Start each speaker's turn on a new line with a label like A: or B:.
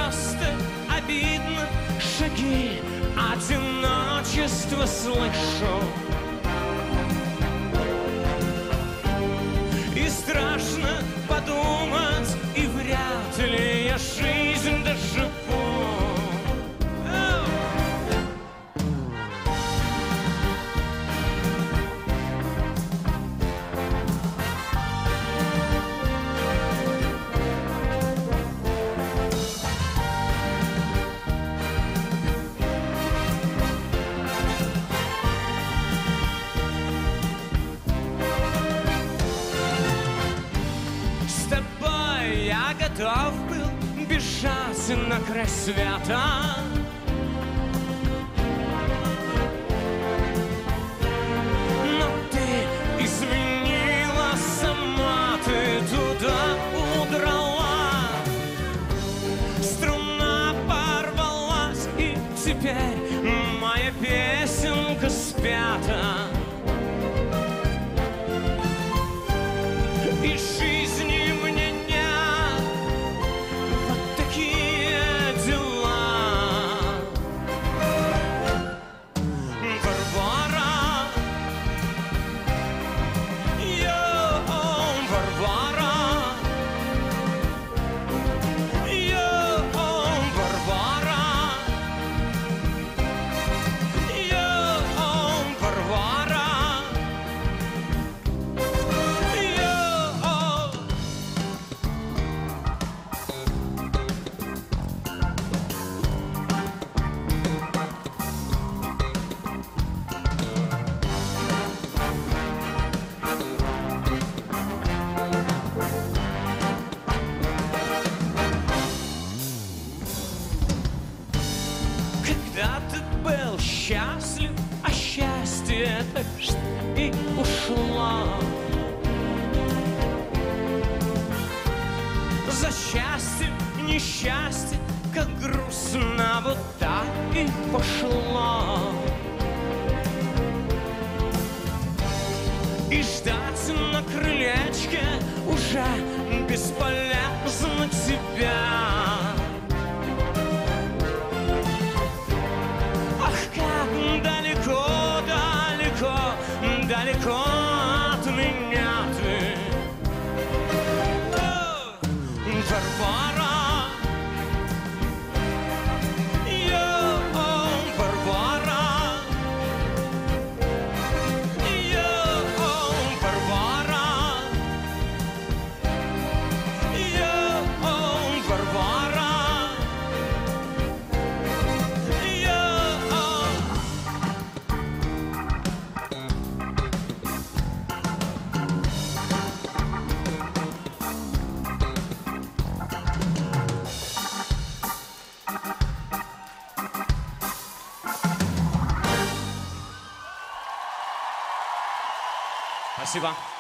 A: просто обидно. Шаги одиночества слышу, и страшно подумать, и вряд ли я жизнь доживу. Я готов был бежать на край света, но ты изменила, сама ты туда удрала. Струна порвалась, и теперь моя песенка спята. И жизни мне нет, вот такие дела. Варвара, Варвара, Варвара, Варвара. Когда ты был счастлив, а счастье это и ушло. За счастьем несчастье, как грустно, вот так и пошло. И ждать на крылечке уже бесполезно тебя. Далеко, далеко, далеко от меня ты. Варвара, Варвара, Варвара, Варвара. Спасибо.